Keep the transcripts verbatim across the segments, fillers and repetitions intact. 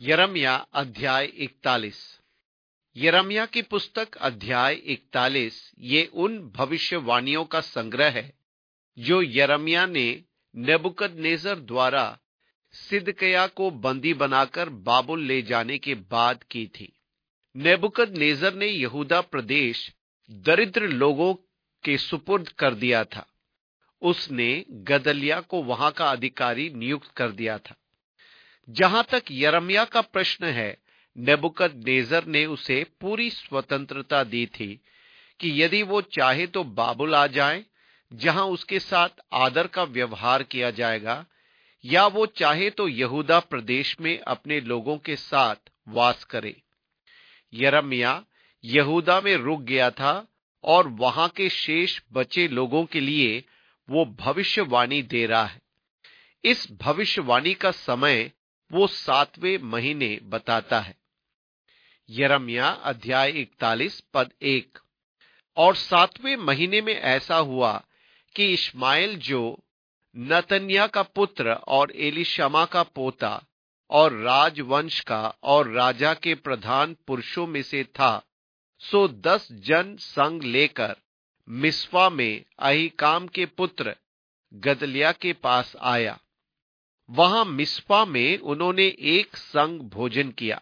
यिर्मयाह अध्याय इकतालीस। यिर्मयाह की पुस्तक अध्याय इकतालीस ये उन भविष्यवाणियों का संग्रह है जो यिर्मयाह ने नेबुकदनेस्सर द्वारा सिदकिय्याह को बंदी बनाकर बाबुल ले जाने के बाद की थी। नेबुकदनेस्सर ने यहूदा प्रदेश दरिद्र लोगों के सुपुर्द कर दिया था। उसने गदल्याह को वहां का अधिकारी नियुक्त कर दिया था। जहां तक यिर्मयाह का प्रश्न है, नेबुकदनेस्सर ने उसे पूरी स्वतंत्रता दी थी कि यदि वो चाहे तो बाबुल आ जाए, जहां उसके साथ आदर का व्यवहार किया जाएगा, या वो चाहे तो यहूदा प्रदेश में अपने लोगों के साथ वास करे। यिर्मयाह यहूदा में रुक गया था और वहां के शेष बचे लोगों के लिए वो भविष्यवाणी दे रहा है। इस भविष्यवाणी का समय वो सातवें महीने बताता है। यिर्मयाह अध्याय इकतालीस पद एक। और सातवें महीने में ऐसा हुआ कि इश्माएल जो नतन्याह का पुत्र और एलीशमा का पोता और राजवंश का और राजा के प्रधान पुरुषों में से था, सो दस जन संग लेकर मिस्पा में अहीकाम के पुत्र गदल्याह के पास आया। वहां मिस्पा में उन्होंने एक संग भोजन किया।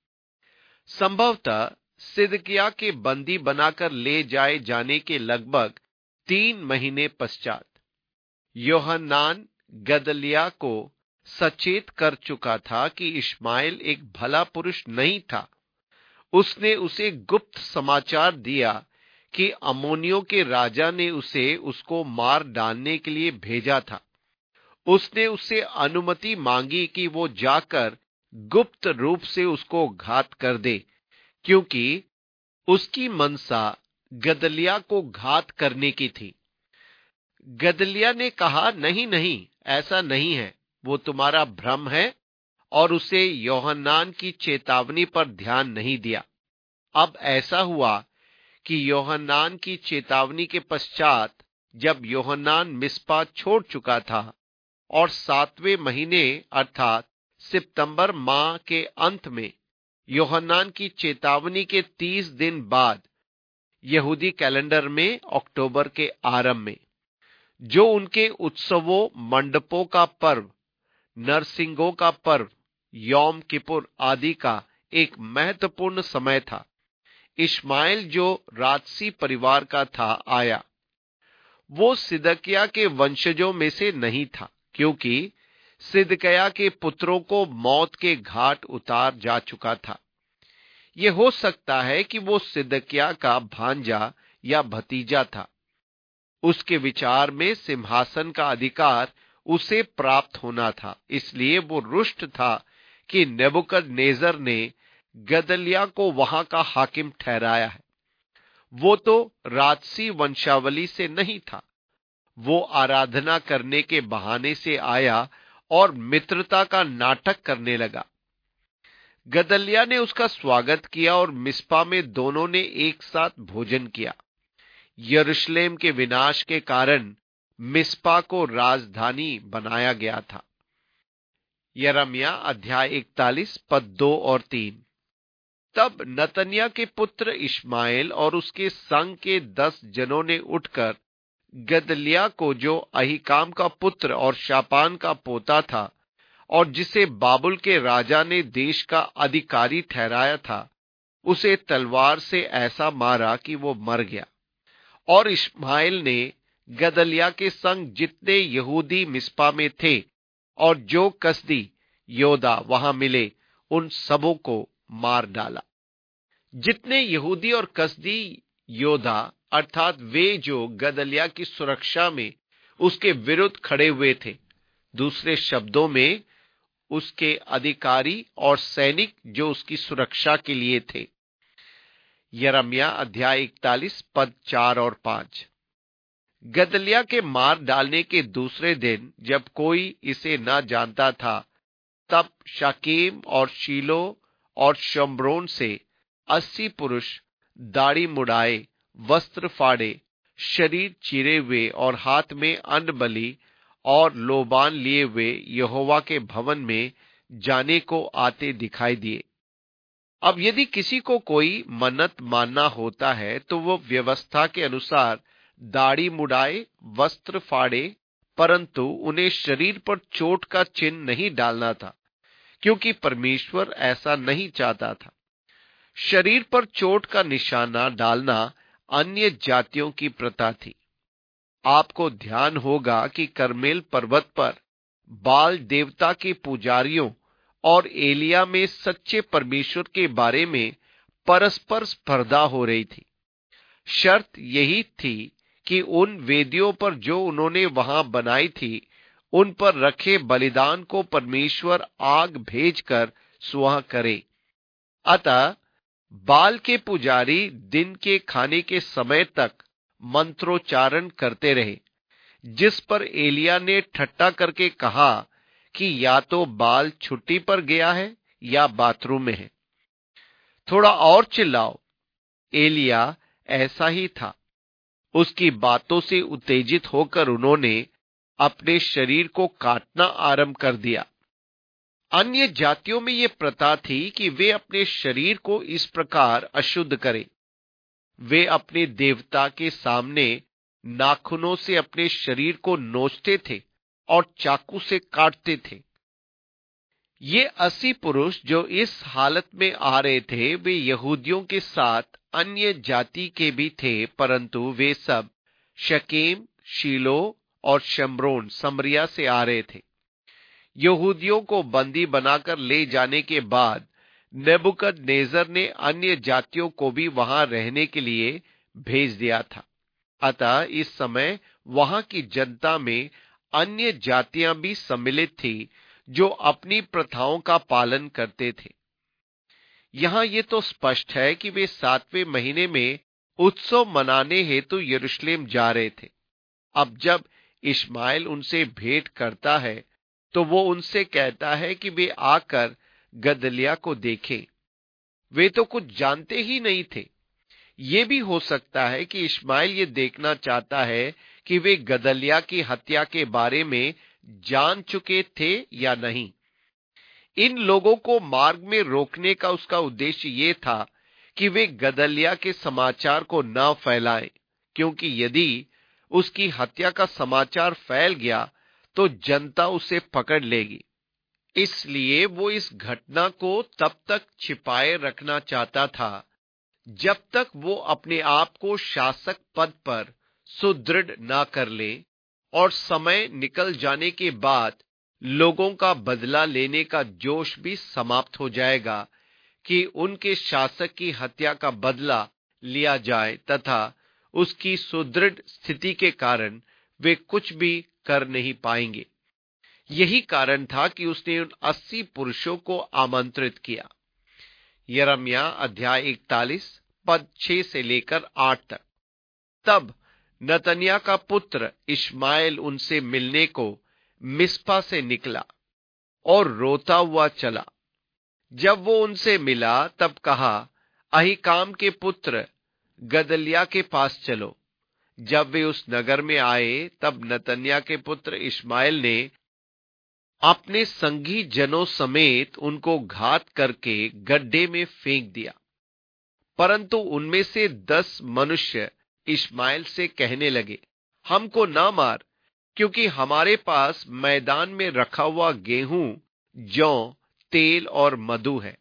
संभवतः सिदकिय्याह के बंदी बनाकर ले जाए जाने के लगभग तीन महीने पश्चात योहन्नान गदल्याह को सचेत कर चुका था कि इश्माएल एक भला पुरुष नहीं था। उसने उसे गुप्त समाचार दिया कि अम्मोनियों के राजा ने उसे उसको मार डालने के लिए भेजा था। उसने उससे अनुमति मांगी कि वो जाकर गुप्त रूप से उसको घात कर दे, क्योंकि उसकी मनसा गदल्याह को घात करने की थी। गदल्याह ने कहा, नहीं नहीं, ऐसा नहीं है, वो तुम्हारा भ्रम है, और उसे योहन्नान की चेतावनी पर ध्यान नहीं दिया। अब ऐसा हुआ कि योहन्नान की चेतावनी के पश्चात जब योहन्नान मिस्पा छोड़ चुका था और सातवें महीने अर्थात सितंबर माह के अंत में योहन्नान की चेतावनी के तीस दिन बाद यहूदी कैलेंडर में अक्टूबर के आरंभ में, जो उनके उत्सवों, मंडपों का पर्व, नरसिंगों का पर्व, यौम किपुर आदि का एक महत्वपूर्ण समय था, इश्माएल जो राजसी परिवार का था आया। वो सिदकिय्याह के वंशजों में से नहीं था, क्योंकि सिदकिय्याह के पुत्रों को मौत के घाट उतार जा चुका था। यह हो सकता है कि वो सिदकिय्याह का भांजा या भतीजा था। उसके विचार में सिंहासन का अधिकार उसे प्राप्त होना था, इसलिए वो रुष्ट था कि नेबुकदनेस्सर ने गदल्याह को वहां का हाकिम ठहराया है। वो तो राजसी वंशावली से नहीं था। वो आराधना करने के बहाने से आया और मित्रता का नाटक करने लगा। गदल्याह ने उसका स्वागत किया और मिस्पा में दोनों ने एक साथ भोजन किया। यरूशलेम के विनाश के कारण मिस्पा को राजधानी बनाया गया था। यिर्मयाह अध्याय इकतालीस पद दो और तीन। तब नतन्याह के पुत्र इश्माएल और उसके संग के दस जनों ने उठकर गदल्याह को, जो अहीकाम का पुत्र और शापान का पोता था और जिसे बाबुल के राजा ने देश का अधिकारी ठहराया था, उसे तलवार से ऐसा मारा कि वो मर गया। और इश्माएल ने गदल्याह के संग जितने यहूदी मिस्पा में थे और जो कसदी योद्धा वहां मिले, उन सबों को मार डाला। जितने यहूदी और कसदी योद्धा अर्थात वे जो गदल्याह की सुरक्षा में उसके विरुद्ध खड़े हुए थे, दूसरे शब्दों में उसके अधिकारी और सैनिक जो उसकी सुरक्षा के लिए थे। यिर्मयाह अध्याय इकतालीस पद चार और पांच। गदल्याह के मार डालने के दूसरे दिन, जब कोई इसे न जानता था, तब शाकेम और शीलो और शम्रोन से अस्सी पुरुष दाढ़ी मुड़ाए, वस्त्र फाड़े, शरीर चीरे हुए और हाथ में अन्न बलि और लोबान लिए हुए यहोवा के भवन में जाने को आते दिखाई दिए। अब यदि किसी को कोई मन्नत मानना होता है तो वो व्यवस्था के अनुसार दाढ़ी मुड़ाए, वस्त्र फाड़े, परंतु उन्हें शरीर पर चोट का चिन्ह नहीं डालना था, क्योंकि परमेश्वर ऐसा नहीं चाहता था। शरीर पर चोट का निशाना डालना अन्य जातियों की प्रथा थी। आपको ध्यान होगा कि करमेल पर्वत पर बाल देवता के पुजारियों और एलिया में सच्चे परमेश्वर के बारे में परस्पर स्पर्धा हो रही थी। शर्त यही थी कि उन वेदियों पर जो उन्होंने वहां बनाई थी, उन पर रखे बलिदान को परमेश्वर आग भेजकर सुहा करे। अतः बाल के पुजारी दिन के खाने के समय तक मंत्रोच्चारण करते रहे, जिस पर एलिया ने ठट्टा करके कहा कि या तो बाल छुट्टी पर गया है या बाथरूम में है। थोड़ा और चिल्लाओ। एलिया ऐसा ही था। उसकी बातों से उत्तेजित होकर उन्होंने अपने शरीर को काटना आरंभ कर दिया। अन्य जातियों में यह प्रथा थी कि वे अपने शरीर को इस प्रकार अशुद्ध करें। वे अपने देवता के सामने नाखूनों से अपने शरीर को नोचते थे और चाकू से काटते थे। ये अस्सी पुरुष जो इस हालत में आ रहे थे, वे यहूदियों के साथ अन्य जाति के भी थे, परंतु वे सब शकेम, शीलो और शम्रोन समरिया से आ रहे थे। यहूदियों को बंदी बनाकर ले जाने के बाद नेबुकदनेस्सर ने अन्य जातियों को भी वहां रहने के लिए भेज दिया था। अतः इस समय वहां की जनता में अन्य जातियां भी सम्मिलित थी जो अपनी प्रथाओं का पालन करते थे। यहां यह तो स्पष्ट है कि वे सातवें महीने में उत्सव मनाने हेतु यरूशलेम जा रहे थे। अब जब इश्माएल उनसे भेंट करता है तो वो उनसे कहता है कि वे आकर गदलिया को देखें। वे तो कुछ जानते ही नहीं थे। ये भी हो सकता है कि इश्माएल ये देखना चाहता है कि वे गदलिया की हत्या के बारे में जान चुके थे या नहीं। इन लोगों को मार्ग में रोकने का उसका उद्देश्य ये था कि वे गदलिया के समाचार को न फैलाएं, क्योंकि यदि उसकी हत्या का समाचार फैल गया तो जनता उसे पकड़ लेगी। इसलिए वो इस घटना को तब तक छिपाए रखना चाहता था जब तक वो अपने आप को शासक पद पर सुदृढ़ ना कर ले, और समय निकल जाने के बाद लोगों का बदला लेने का जोश भी समाप्त हो जाएगा कि उनके शासक की हत्या का बदला लिया जाए, तथा उसकी सुदृढ़ स्थिति के कारण वे कुछ भी कर नहीं पाएंगे। यही कारण था कि उसने उन अस्सी पुरुषों को आमंत्रित किया। यिर्मयाह अध्याय इकतालीस पद छह से लेकर आठ तक। तब नतन्याह का पुत्र इश्माएल उनसे मिलने को मिस्पा से निकला और रोता हुआ चला। जब वो उनसे मिला तब कहा, अहीकाम के पुत्र गदलिया के पास चलो। जब वे उस नगर में आए तब नतन्याह के पुत्र इश्माएल ने अपने संगी जनों समेत उनको घात करके गड्ढे में फेंक दिया। परंतु उनमें से दस मनुष्य इश्माएल से कहने लगे, हमको ना मार, क्योंकि हमारे पास मैदान में रखा हुआ गेहूं, जौ, तेल और मधु है।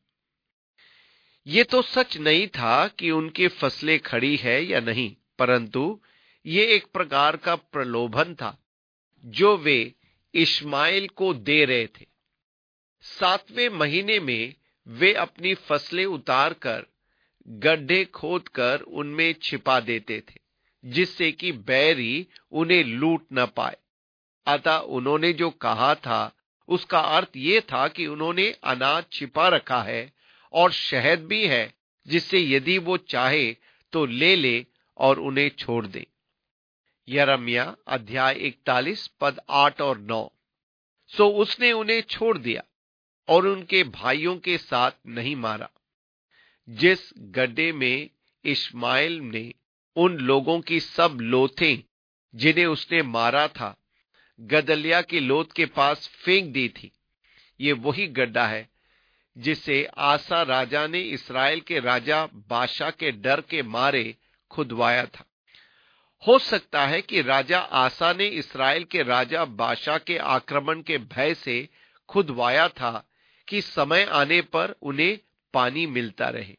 ये तो सच नहीं था कि उनकी फसलें खड़ी है या नहीं, परंतु ये एक प्रकार का प्रलोभन था जो वे इश्माएल को दे रहे थे। सातवें महीने में वे अपनी फसलें उतारकर गड्ढे खोदकर उनमें छिपा देते थे, जिससे कि बैरी उन्हें लूट न पाए। अतः उन्होंने जो कहा था उसका अर्थ ये था कि उन्होंने अनाज छिपा रखा है और शहद भी है, जिससे यदि वो चाहे तो ले ले और उन्हें छोड़ दे। यिर्मयाह अध्याय इकतालीस पद आठ और नौ। सो उसने उन्हें छोड़ दिया और उनके भाइयों के साथ नहीं मारा। जिस गड्ढे में इश्माएल ने उन लोगों की सब लोथें जिन्हें उसने मारा था, गदलिया की लोथ के पास फेंक दी थी, ये वही गड्ढा है जिसे आसा राजा ने इस्राएल के राजा बाशा के डर के मारे खुदवाया था। हो सकता है कि राजा आसा ने इस्राएल के राजा बाशा के आक्रमण के भय से खुदवाया था कि समय आने पर उन्हें पानी मिलता रहे।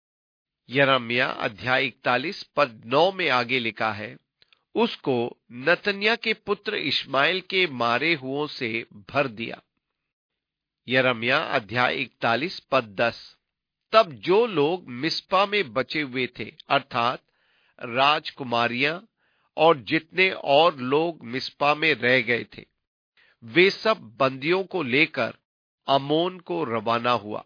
यिर्मयाह अध्याय इकतालीस पद नौ में आगे लिखा है, उसको नतन्याह के पुत्र इश्माएल के मारे हुओं से भर दिया। यिर्मयाह अध्याय इकतालीस पद दस। तब जो लोग मिस्पा में बचे हुए थे, अर्थात राजकुमारियां और जितने और लोग मिस्पा में रह गए थे, वे सब बंदियों को लेकर अमोन को रवाना हुआ।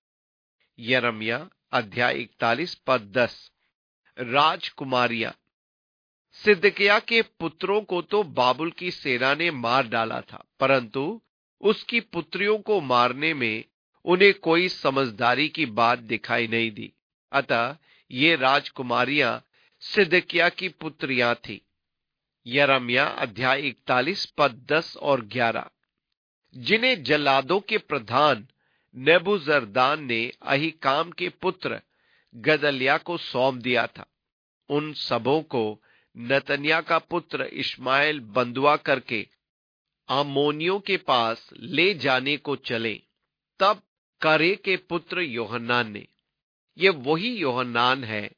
यिर्मयाह अध्याय इकतालीस पद दस। राजकुमारियां, सिदकिय्याह के पुत्रों को तो बाबुल की सेना ने मार डाला था, परंतु उसकी पुत्रियों को मारने में उन्हें कोई समझदारी की बात दिखाई नहीं दी। अतः ये राजकुमारियां सिदकिय्याह की पुत्रियां थी। यिर्मयाह अध्याय इकतालीस पद दस और ग्यारह। जिन्हें जल्लादों के प्रधान नेबूजरदान ने अहीकाम के पुत्र गदल्याह को सौंप दिया था, उन सबों को नतन्याह का पुत्र इश्माएल बंधुआ करके आमोनियों के पास ले जाने को चले। तब करे के पुत्र योहन्नान ने, यह वही योहन्नान है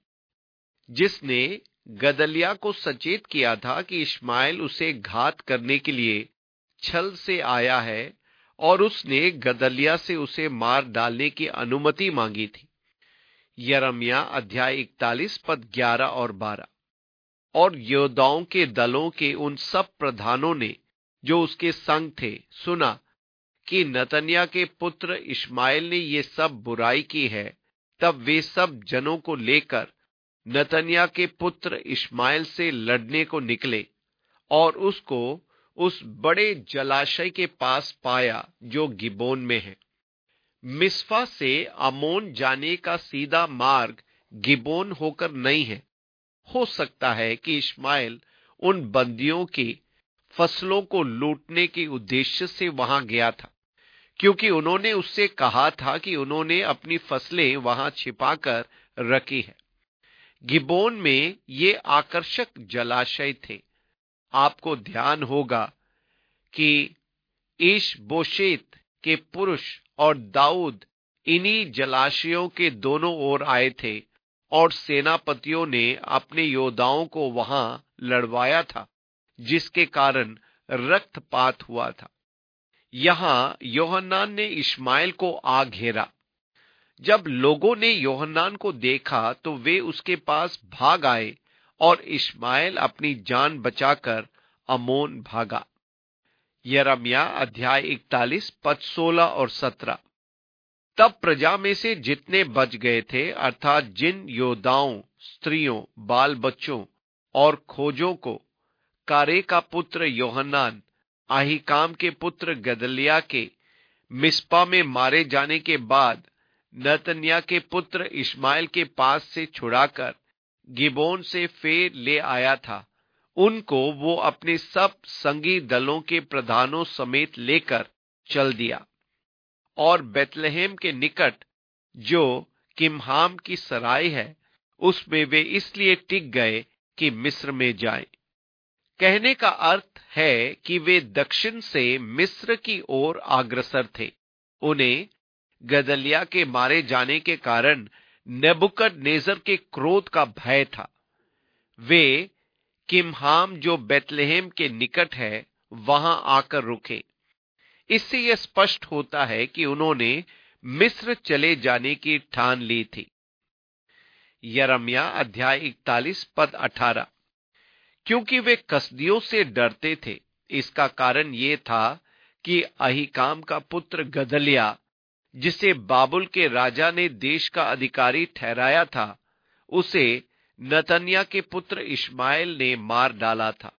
जिसने गदल्याह को सचेत किया था कि इश्माएल उसे घात करने के लिए छल से आया है, और उसने गदल्याह से उसे मार डालने की अनुमति मांगी थी। यिर्मयाह अध्याय इकतालीस पद ग्यारह और बारह। और योद्धाओं के दलों के उन सब प्रधानों ने जो उसके संग थे सुना कि नतन्याह के पुत्र इश्माएल ने ये सब बुराई की है, तब वे सब जनों को लेकर नतन्याह के पुत्र इश्माएल से लड़ने को निकले और उसको उस बड़े जलाशय के पास पाया जो गिबोन में है। मिस्पा से अमोन जाने का सीधा मार्ग गिबोन होकर नहीं है। हो सकता है कि इश्माएल उन बंदियों की फसलों को लूटने के उद्देश्य से वहां गया था, क्योंकि उन्होंने उससे कहा था कि उन्होंने अपनी फसलें वहां छिपाकर रखी है। गिबोन में ये आकर्षक जलाशय थे। आपको ध्यान होगा कि ईश-बोशेत के पुरुष और दाऊद इन्हीं जलाशयों के दोनों ओर आए थे, और सेनापतियों ने अपने योद्धाओं को वहां लड़वाया था, जिसके कारण रक्तपात हुआ था। यहां योहन्नान ने इश्माएल को आ घेरा। जब लोगों ने योहन्नान को देखा तो वे उसके पास भाग आए, और इश्माएल अपनी जान बचाकर अमोन भागा। यिर्मयाह अध्याय इकतालीस पद सोलह और सत्रह। तब प्रजा में से जितने बच गए थे, अर्थात जिन योद्धाओं, स्त्रियों, बाल बच्चों और खोजों को कारे का पुत्र योहन्नान अहीकाम के पुत्र गदल्याह के मिस्पा में मारे जाने के बाद नतन्याह के पुत्र इश्माएल के पास से छुड़ाकर गिबोन से फेर ले आया था, उनको वो अपने सब संगी दलों के प्रधानों समेत लेकर चल दिया, और बेतलहम के निकट जो किमहाम की सराय है, उसमें वे इसलिए टिक गए कि मिस्र में जाएं। कहने का अर्थ है कि वे दक्षिण से मिस्र की ओर अग्रसर थे। उन्हें गदल्याह के मारे जाने के कारण नेबुकदनेस्सर के क्रोध का भय था। वे किमहाम जो बेतलहम के निकट है वहां आकर रुके। इससे यह स्पष्ट होता है कि उन्होंने मिस्र चले जाने की ठान ली थी। यिर्मयाह अध्याय इकतालीस पद अठारह। क्योंकि वे कसदियों से डरते थे। इसका कारण यह था कि अहीकाम का पुत्र गदल्याह, जिसे बाबुल के राजा ने देश का अधिकारी ठहराया था, उसे नतन्याह के पुत्र इश्माएल ने मार डाला था।